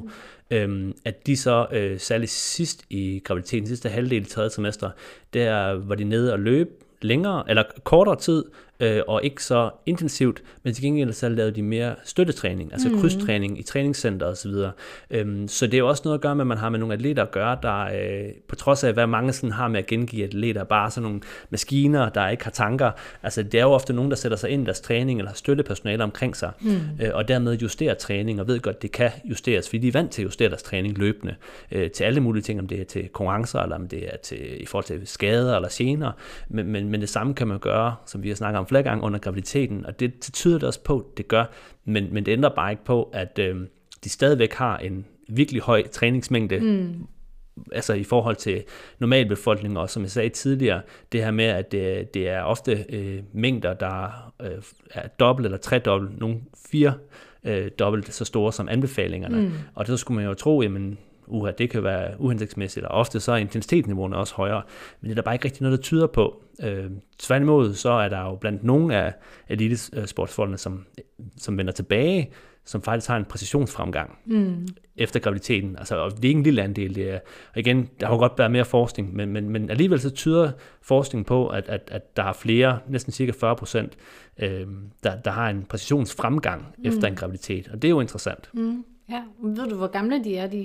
at de så særligt sidst i graviditeten, sidste halvdel i 3. trimester, der var de nede og løb længere, eller kortere tid, og ikke så intensivt, men til gengæld så lavede de mere støttetræning, altså krydstræning i træningscenter osv. Så det er jo også noget at gøre med, at man har med nogle atleter at gøre, der på trods af, hvad mange sådan har med at gengive atleter, bare sådan nogle maskiner, der ikke har tanker. Altså det er jo ofte nogen, der sætter sig ind i deres træning, eller har støttepersonale omkring sig, og dermed justerer træning, og ved godt, det kan justeres, fordi de er vant til at justere deres træning løbende, til alle mulige ting, om det er til konkurrencer, eller om det er til, i forhold til skader eller gener, men det samme kan man gøre, som vi har snakket om flere gange, under graviditeten, og det tyder det også på, det gør, men det ændrer bare ikke på, at de stadigvæk har en virkelig høj træningsmængde, altså i forhold til normalbefolkningen, og som jeg sagde tidligere, det her med, at det er ofte mængder, der er dobbelt eller tredobbelt, nogle 4 dobbelt så store som anbefalingerne, og så skulle man jo tro, jamen det kan være uhensigtsmæssigt, og ofte så er intensitetsniveauerne også højere, men det er der bare ikke rigtig noget, der tyder på. Tværtimod, så er der jo blandt nogle af elitesportsfolkene, som vender tilbage, som faktisk har en præcisionsfremgang efter graviditeten. Altså, og det er ikke en lille andel. Det er, og igen, der har jo godt været mere forskning, men alligevel så tyder forskning på, at der er flere, næsten cirka 40%, der har en præcisionsfremgang efter en graviditet, og det er jo interessant. Ja, ved du, hvor gamle de er?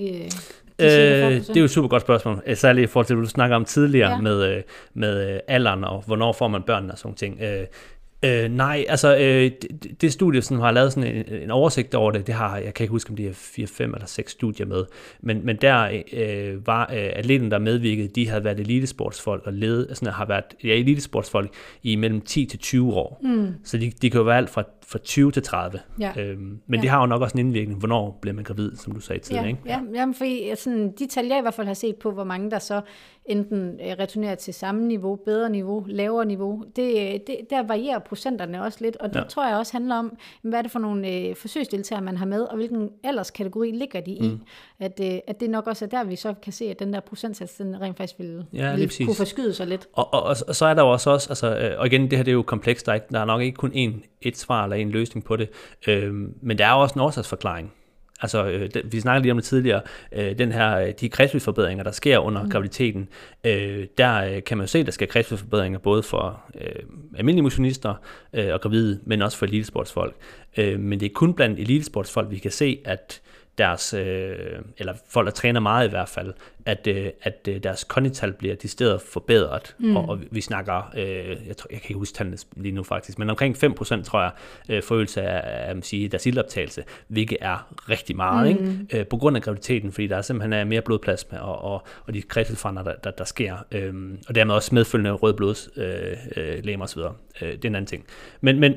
Det er jo et super godt spørgsmål, særligt i forhold til, hvad du snakker om tidligere med alderen, og hvornår får man børn og sådan ting. Nej, altså det studie, som har lavet sådan en oversigt over det har, jeg kan ikke huske, om det er 4, 5 eller 6 studier med, men der var atleten, der medvirkede, de havde været elitesportsfolk og har været elitesportsfolk i mellem 10 til 20 år. Så de kan jo være alt fra 20 til 30. Ja. Men det har jo nok også en indvirkning, hvornår bliver man gravid, som du sagde tidligere, ikke? Ja, jamen, fordi sådan, de tal, jeg i hvert fald har set på, hvor mange der så enten returnerer til samme niveau, bedre niveau, lavere niveau, der varierer procenterne også lidt, og det tror jeg også handler om, hvad er det for nogle forsøgsdeltagere, man har med, og hvilken alderskategori ligger de i. At det nok også er der, vi så kan se, at den der procentsats, den rent faktisk vil kunne forskyde sig lidt. Og så er der jo også, altså, og igen, det her det er jo komplekst, der er nok ikke kun et svar eller en løsning på det, men der er jo også en årsagsforklaring. Altså, vi snakkede lige om det tidligere, de kredsløbsforbedringer, der sker under graviditeten, der kan man jo se, at der sker kredsløbsforbedringer både for almindelige motionister og gravide, men også for elitesportsfolk. Men det er kun blandt elitesportsfolk, vi kan se, at deres, eller folk, der træner meget i hvert fald, at deres kondital bliver decideret forbedret. Og vi snakker, jeg kan ikke huske tallene lige nu faktisk, men omkring 5%, tror jeg, forøgelse af deres iltoptagelse, hvilket er rigtig meget, ikke? På grund af graviditeten, fordi der simpelthen er mere blodplasma og de kredsløbsforandringer, der sker, og dermed også medfølgende rød blodslegemer osv. Det er en anden ting. Men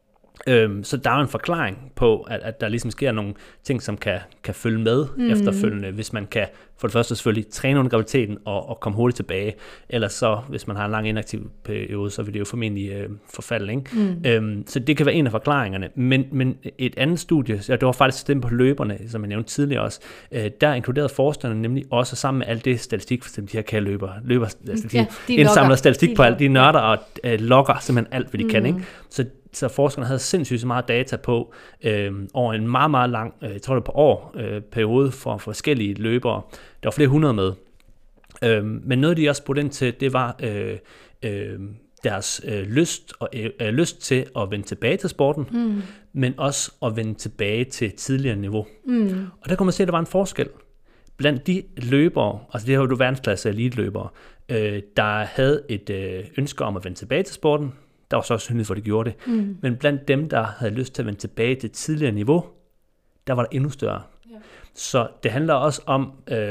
så der er en forklaring på, at der ligesom sker nogle ting, som kan følge med efterfølgende, hvis man kan for det første selvfølgelig træne under graviditeten og komme hurtigt tilbage. Ellers så, hvis man har en lang inaktiv periode, så vil det jo formentlig forfalde, ikke? Så det kan være en af forklaringerne. Men et andet studie, det var faktisk dem på løberne, som jeg nævnte tidligere også, der inkluderede forskerne nemlig også sammen med alt det statistik, for eksempel de her kære de indsamler statistik på alt, de nørder og logger simpelthen alt, hvad de kan, ikke? Så forskerne havde sindssygt meget data på over en meget, meget lang, jeg tror det på år, periode for forskellige løbere. Der var flere hundrede med. Men noget, de også spurgte ind til, det var deres lyst til at vende tilbage til sporten, men også at vende tilbage til tidligere niveau. Og der kunne man se, at der var en forskel. Blandt de løbere, altså det her var jo verdensklasse eliteløbere, der havde et ønske om at vende tilbage til sporten. Der var så også synlighed for, at de gjorde det. Men blandt dem, der havde lyst til at vende tilbage til tidligere niveau, der var der endnu større. Ja. Så det handler også om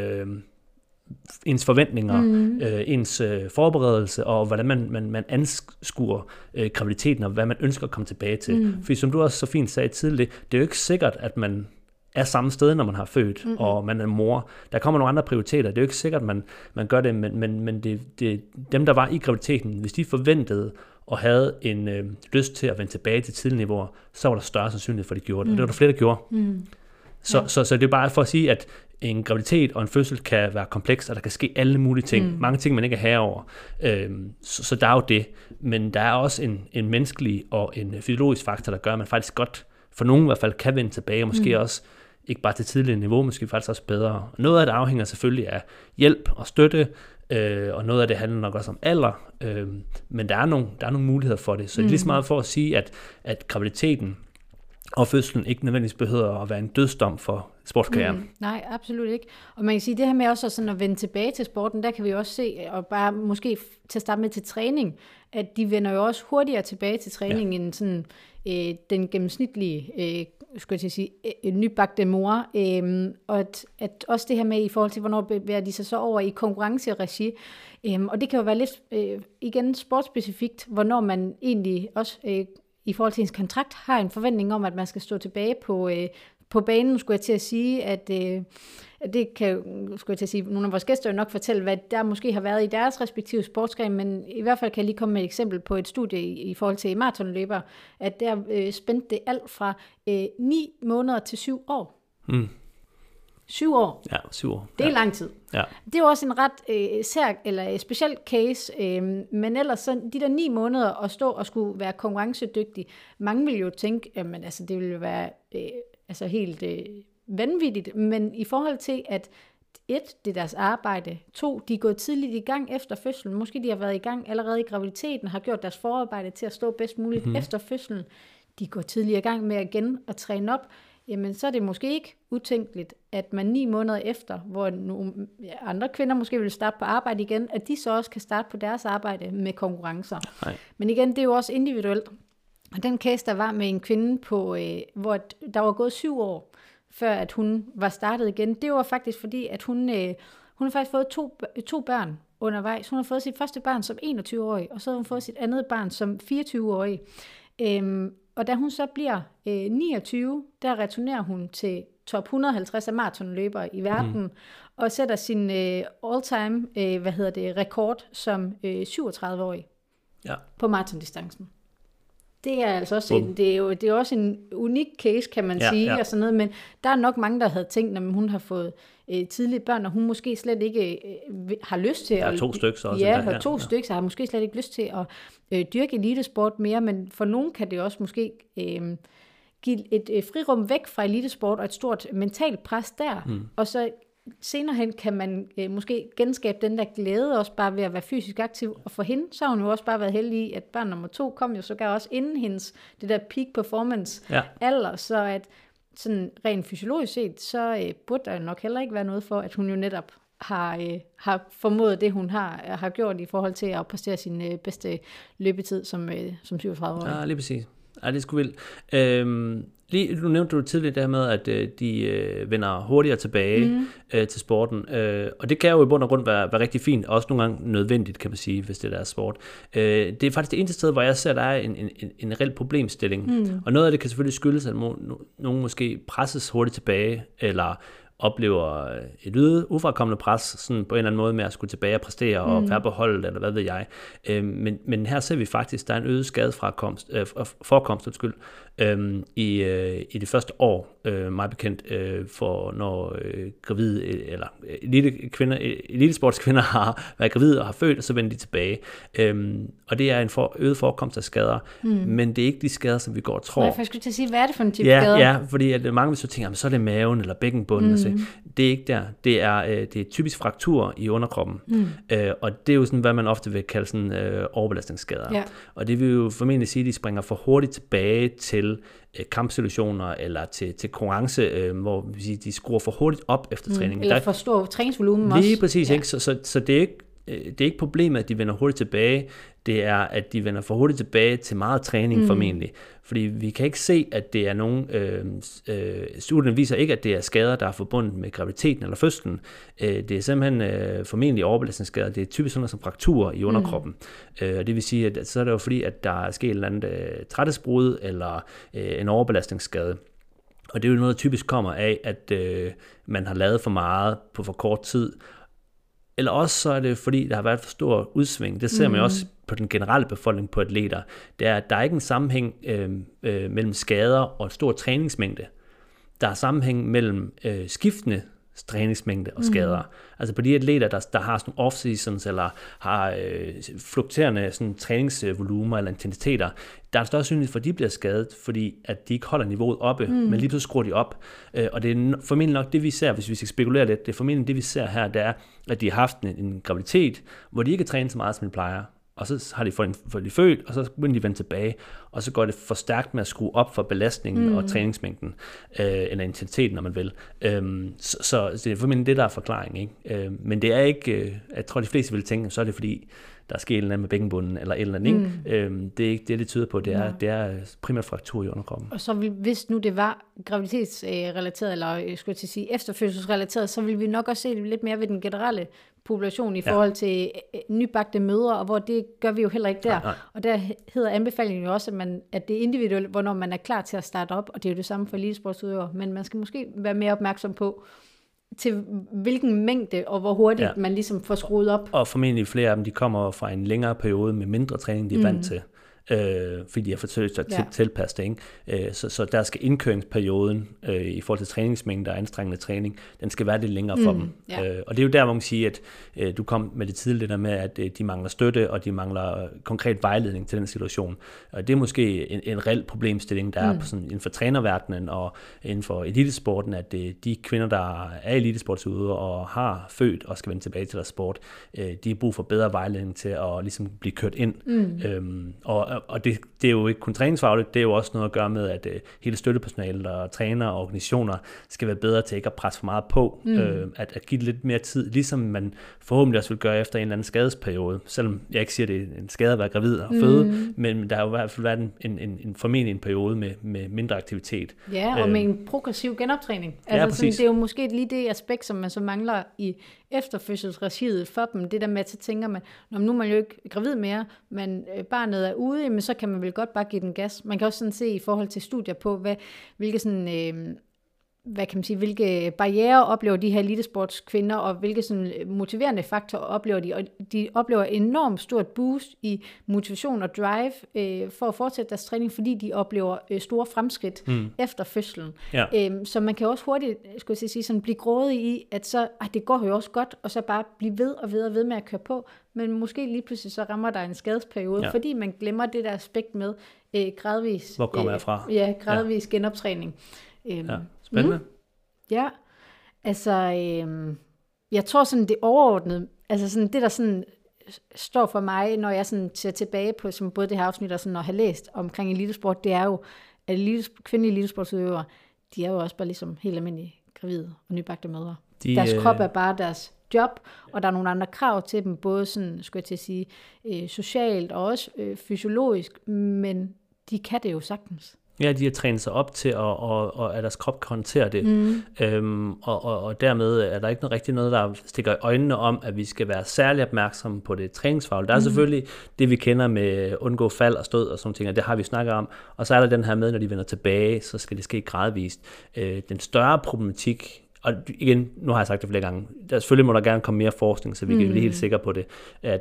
ens forventninger, ens forberedelse, og hvordan man anskuer graviditeten, og hvad man ønsker at komme tilbage til. Fordi som du også så fint sagde tidligere, det er jo ikke sikkert, at man er samme sted, når man har født, og man er mor. Der kommer nogle andre prioriteter. Det er jo ikke sikkert, at man gør det, men det dem, der var i graviditeten, hvis de forventede og havde en lyst til at vende tilbage til tidligere niveauer, så var der større sandsynlighed for, at de gjorde det. Og det var der flere, der gjorde. Så det er bare for at sige, at en graviditet og en fødsel kan være kompleks, og der kan ske alle mulige ting. Mange ting, man ikke er herover. Så der er jo det. Men der er også en menneskelig og en fysiologisk faktor, der gør, at man faktisk godt, for nogen i hvert fald, kan vende tilbage, og måske også ikke bare til tidligere niveau, måske faktisk også bedre. Noget af det afhænger selvfølgelig af hjælp og støtte, og noget af det handler nok også om alder, men der er nogle muligheder for det. Så det er lige så meget for at sige, at graviditeten og fødslen ikke nødvendigvis behøver at være en dødsdom for sportskarrieren. Nej, absolut ikke. Og man kan sige, det her med også sådan at vende tilbage til sporten, der kan vi også se, og bare måske til at starte med til træning, at de vender jo også hurtigere tilbage til træning end sådan den gennemsnitlige, skulle jeg sige, nybagte mor. Og at også det her med i forhold til, hvornår bevæger de sig så over i konkurrenceregi. Og det kan jo være lidt, igen, sportsspecifikt, hvornår man egentlig også i forhold til ens kontrakt har en forventning om, at man skal stå tilbage på banen, skulle jeg til at sige, at det kan, skulle jeg til at sige, nogle af vores gæster jo nok fortælle, hvad der måske har været i deres respektive sportsgren, men i hvert fald kan jeg lige komme med et eksempel på et studie i forhold til maratonløbere, at der spændte det alt fra 9 måneder til 7 år. 7 år. Ja, 7 år. Det er lang tid. Ja. Det er jo også en ret speciel case, men ellers så de der 9 måneder at stå og skulle være konkurrencedygtig, mange vil jo tænke, jamen altså det ville jo være helt vanvittigt, men i forhold til at 1, det er deres arbejde, 2, de er gået tidligt i gang efter fødslen, måske de har været i gang allerede i graviditeten, har gjort deres forarbejde til at stå bedst muligt efter fødslen, de går tidligere i gang med igen at træne op, jamen så er det måske ikke utænkeligt, at man 9 måneder efter, hvor nogle andre kvinder måske vil starte på arbejde igen, at de så også kan starte på deres arbejde med konkurrencer. Nej. Men igen, det er jo også individuelt. Og den case, der var med en kvinde, hvor der var gået 7 år, før at hun var startet igen, det var faktisk fordi, at hun har faktisk fået to børn undervejs. Hun har fået sit første barn som 21-årig, og så har hun fået sit andet barn som 24-årig. Og da hun så bliver 29, der returnerer hun til top 150 af maratonløbere i verden, og sætter sin all-time rekord som 37-årig på maratondistancen. Det er altså også det er også en unik case, kan man sige, og sådan noget, men der er nok mange, der havde tænkt, at hun har fået tidlige børn, og hun måske slet ikke har lyst til at... Der er 2 stykker så også. Ja, 2 stykker, så har måske slet ikke lyst til at dyrke elitesport mere, men for nogen kan det også måske give et frirum væk fra elitesport og et stort mentalt pres der, og så senere hen kan man måske genskabe den der glæde også bare ved at være fysisk aktiv, og for hende, så har hun jo også bare været heldig i, at barn nummer 2 kom jo sågar også inden hendes det der peak performance alder, så at sådan rent fysiologisk set, så burde der nok heller ikke være noget for, at hun jo netop har formået det, hun har gjort i forhold til at præstere sin bedste løbetid som 37-årig. Ja, lige præcis. Ja, det er sgu vildt. Nu nævnte du tidligere det her med, at de vender hurtigere tilbage til sporten, og det kan jo i bund og grund være rigtig fint, og også nogle gange nødvendigt, kan man sige, hvis det er deres sport. Det er faktisk det eneste sted, hvor jeg ser, at der er en reel problemstilling, og noget af det kan selvfølgelig skyldes, at nogen måske presses hurtigt tilbage, eller oplever et ufrakommende pres, sådan på en eller anden måde med at skulle tilbage og præstere og være på holdet, eller hvad ved jeg. Men her ser vi faktisk, at der er en øget skadeforekomst i det første år, meget bekendt, for når gravide, eller elitesportskvinder har været gravide og har født, og så vender de tilbage. Og det er en øget forekomst af skader, men det er ikke de skader, som vi går og tror. Nej, for jeg skulle til at sige, hvad er det for en type skader? Ja, fordi at mange vil så tænke, så er det maven eller bækkenbunden. Det er ikke der. Det er typisk fraktur i underkroppen. Og det er jo sådan, hvad man ofte vil kalde sådan overbelastningsskader. Ja. Og det vil jo formentlig sige, at de springer for hurtigt tilbage til kampsituationer eller til konkurrence, hvor vi siger, de skruer for hurtigt op efter træningen. Eller for stor træningsvolumen også. Lige præcis, ikke? Så det er ikke problemet, at de vender hurtigt tilbage. Det er, at de vender for hurtigt tilbage til meget træning formentlig. Fordi vi kan ikke se, at det er nogen... Studierne viser ikke, at det er skader, der er forbundet med graviditeten eller fødslen. Det er simpelthen formentlig overbelastningsskader. Det er typisk sådan noget som frakturer i underkroppen. Og det vil sige, at så er det jo fordi, at der er sket et eller andet træthedsbrud eller en overbelastningsskade. Og det er jo noget, der typisk kommer af, at man har lavet for meget på for kort tid. Eller også så er det fordi, der har været for stor udsving. Det ser man også på den generelle befolkning på atleter. Det er, at der er ikke en sammenhæng mellem skader og en stor træningsmængde. Der er sammenhæng mellem skiftende træningsmængde og skader. Altså på de atleter, der har sådan off-seasons, eller har fluktuerende sådan træningsvolumer eller intensiteter, der er en større sandsynlighed for, at de bliver skadet, fordi at de ikke holder niveauet oppe, men lige pludselig skruer de op. Og det er formentlig nok det, vi ser, hvis vi skal spekulere lidt, det er formentlig det, vi ser her, det er, at de har haft en graviditet, hvor de ikke har trænet så meget, som de plejer. Og så har de fået de født, og så begynder de at vende tilbage, og så går det for stærkt med at skrue op for belastningen og træningsmængden, eller intensiteten, når man vil. Så det er formentlig det, der er forklaring, ikke? Men det er ikke, jeg tror, de fleste vil tænke, så er det fordi, der er sket et eller andet med bækkenbunden, eller et eller andet, ikke? Det er ikke det tyder på, det er primært fraktur i underkroppen. Og så hvis nu det var graviditetsrelateret, eller skulle jeg sige efterfødselsrelateret, så vil vi nok også se lidt mere ved den generelle population i forhold til nybagte mødre, og hvor det gør vi jo heller ikke der. Nej. Og der hedder anbefalingen jo også, at det er individuelt, hvornår man er klar til at starte op, og det er jo det samme for elitesportsudøvere, men man skal måske være mere opmærksom på, til hvilken mængde, og hvor hurtigt man ligesom får skruet op. Og formentlig flere af dem, de kommer fra en længere periode med mindre træning, de er vant til. Fordi de har forsøgt at tilpasse det, ikke? Så der skal indkøringsperioden i forhold til træningsmængder og anstrengende træning, den skal være lidt længere for dem. Og det er jo der, hvor man kan sige, at du kom med det tidligere der med, at de mangler støtte, og de mangler konkret vejledning til den situation. Og det er måske en reel problemstilling, der er på sådan, inden for trænerverdenen og inden for elitesporten, at de kvinder, der er elitesportsudøvere og har født og skal vende tilbage til deres sport, de har brug for bedre vejledning til at ligesom blive kørt ind. Og det er jo ikke kun træningsfagligt, det er jo også noget at gøre med, at hele støttepersonalet og træner og organisationer skal være bedre til ikke at presse for meget på, at give det lidt mere tid, ligesom man forhåbentlig også vil gøre efter en eller anden skadesperiode, selvom jeg ikke siger, at det er en skade at være gravid og føde, men der har jo i hvert fald været formentlig en periode med mindre aktivitet. Ja, og med en progressiv genoptræning. Altså, sådan, det er jo måske lige det aspekt, som man så mangler i efterfødselsregiet for dem, det der med, at så tænker man, nu er man jo ikke gravid mere, men barnet er ude, men så kan man vel godt bare give den gas. Man kan også sådan se i forhold til studier på, hvilke sådan, hvad kan man sige, hvilke barrierer oplever de her elitesportskvinder, og hvilke sådan motiverende faktorer oplever de, og de oplever enormt stort boost i motivation og drive for at fortsætte deres træning, fordi de oplever store fremskridt efter fødslen. Ja. Så man kan også hurtigt, skulle jeg sige, sådan blive grådig i, at så, det går jo også godt, og så bare blive ved og ved og ved med at køre på, men måske lige pludselig så rammer der en skadesperiode, fordi man glemmer det der aspekt med gradvis. Hvor kommer jeg fra? Gradvis genoptræning. Spændende. Ja, altså, jeg tror sådan det overordnede, altså sådan det der sådan står for mig, når jeg sådan ser tilbage på som både det her afsnit og sådan at have læst omkring elitesport, det er jo, at kvindelige elitesportsudøvere, de er jo også bare ligesom helt almindelige gravide og nybagte mødre. Deres krop er bare deres job, og der er nogle andre krav til dem, både sådan, skulle jeg til at sige, socialt og også fysiologisk, men de kan det jo sagtens. Ja, de har trænet sig op til, at deres krop kan håndtere det. Og dermed er der ikke rigtig noget, der stikker i øjnene om, at vi skal være særlig opmærksomme på det træningsfaglige. Der er selvfølgelig det, vi kender med undgå fald og stød og sådan ting, og det har vi snakket om. Og så er der den her med, når de vender tilbage, så skal det ske gradvist. Den større problematik, og igen, nu har jeg sagt det flere gange, selvfølgelig må der gerne komme mere forskning, så vi kan blive helt sikre på det, at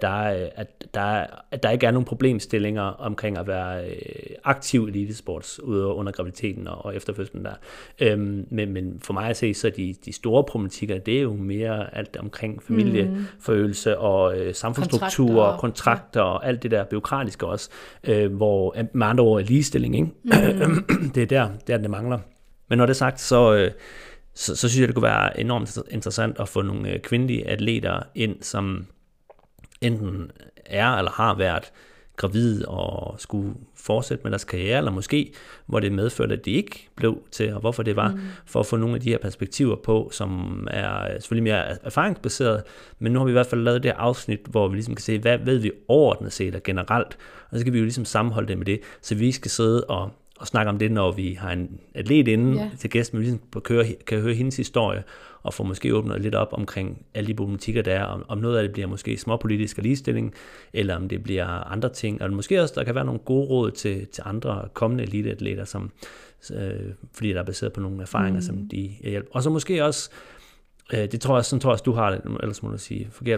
der ikke er nogen problemstillinger omkring at være aktiv elitesportsudøver under graviditeten og efterfødslen der. Men for mig at se, så de store problematikker, det er jo mere alt omkring familieforøgelse og samfundsstruktur og kontrakter og alt det der bureaukratiske også, hvor med andre ord er ligestilling, ikke? Det er der, det mangler. Men når det er sagt, så synes jeg, det kunne være enormt interessant at få nogle kvindelige atleter ind, som enten er eller har været gravide og skulle fortsætte med deres karriere, eller måske, hvor det medførte, at de ikke blev til, og hvorfor det var, for at få nogle af de her perspektiver på, som er selvfølgelig mere erfaringsbaseret, men nu har vi i hvert fald lavet det her afsnit, hvor vi ligesom kan se, hvad ved vi overordnet set og generelt, og så skal vi jo ligesom sammenholde det med det, så vi skal sidde og snakke om det, når vi har en atlet inde til gæst, men vi ligesom kan høre hendes historie, og få måske åbnet lidt op omkring alle de problematikker, der er, om noget af det bliver måske småpolitisk og ligestilling, eller om det bliver andre ting, og måske også, der kan være nogle gode råd til andre kommende eliteatleter, som, fordi der er baseret på nogle erfaringer, som de hjælper. Og så måske også, det tror jeg, sådan tror jeg også, du har det, ellers må du sige forkert,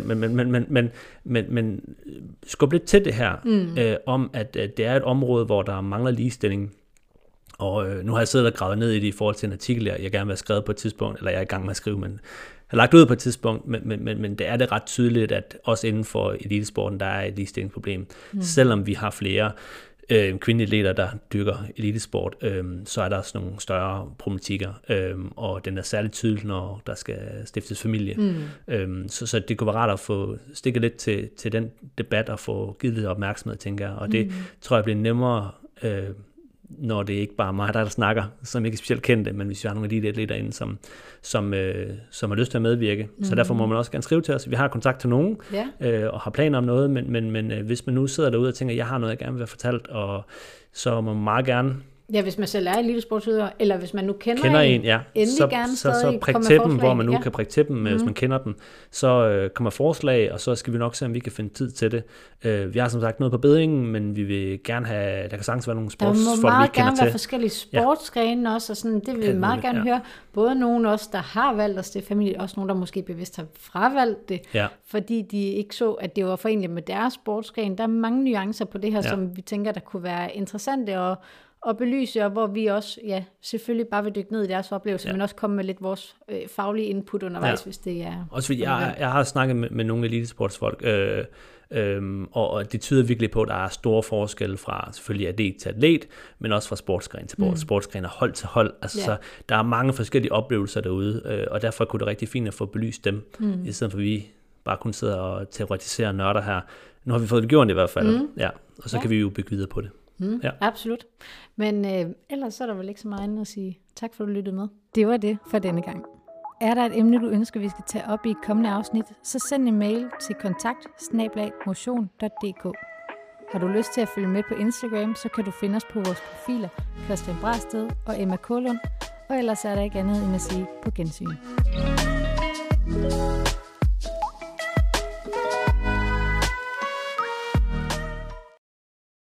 men skub lidt til det her, om at det er et område, hvor der mangler ligestilling, Og nu har jeg siddet og gravet ned i det i forhold til en artikel, jeg gerne vil have skrevet på et tidspunkt, eller jeg er i gang med at skrive, men har lagt ud på et tidspunkt, men det er det ret tydeligt, at også inden for elitesporten, der er et ligestillingsproblem. Selvom vi har flere kvindelige atleter, der dyrker elitesport, så er der også nogle større problematikker, og den er særligt tydelig, når der skal stiftes familie. Så det kunne være rart at få stikket lidt til den debat og få givet lidt opmærksomhed, tænker jeg. Og det tror jeg bliver nemmere, når det ikke bare er mig, der snakker, som ikke er specielt kendte, men hvis vi har nogle af de atleter inde, som har lyst til at medvirke. Så derfor må man også gerne skrive til os. Vi har kontakt til nogen, og har planer om noget, men hvis man nu sidder derude og tænker, jeg har noget, jeg gerne vil have fortalt, og så må man meget gerne... Ja, hvis man selv er elitesportsudøver, eller hvis man nu kender en, endelig gerne så prik til dem, hvor man nu kan prikke til dem, hvis man kender dem. Så kommer forslag, og så skal vi nok se, om vi kan finde tid til det. Vi har som sagt noget på bedringen, men vi vil gerne have, der kan sagtens være nogle sportsfolk, vi kender til. Der må meget gerne være forskellige sportsgrene også, og sådan, det vil vi meget gerne høre. Både nogen også, der har valgt at stifte familie, også nogen, der måske bevidst har fravalgt det, fordi de ikke så, at det var forenligt med deres sportsgren. Der er mange nuancer på det her, som vi tænker, der kunne være interessante og belyse, og hvor vi også selvfølgelig bare vil dykke ned i deres oplevelser, men også komme med lidt vores faglige input undervejs, hvis det er... Også fordi jeg har snakket med nogle elitesportsfolk, og det tyder virkelig på, at der er store forskelle fra selvfølgelig atlet til atlet, men også fra sportsgren til sportsgren og hold til hold. Altså, så der er mange forskellige oplevelser derude, og derfor kunne det rigtig fint at få belyst dem, i stedet for at vi bare kunne sidde og teoretisere nørder her. Nu har vi fået det gjort i hvert fald, og så kan vi jo bygge videre på det. Absolut. Men ellers så er der vel ikke så meget andet at sige. Tak for at du lyttede med. Det var det for denne gang. Er der et emne, du ønsker, vi skal tage op i et kommende afsnit, så send en mail til kontakt@motion.dk. Har du lyst til at følge med på Instagram, så kan du finde os på vores profiler Christian Brasted og Emma Kålund. Og ellers er der ikke andet end at sige på gensyn.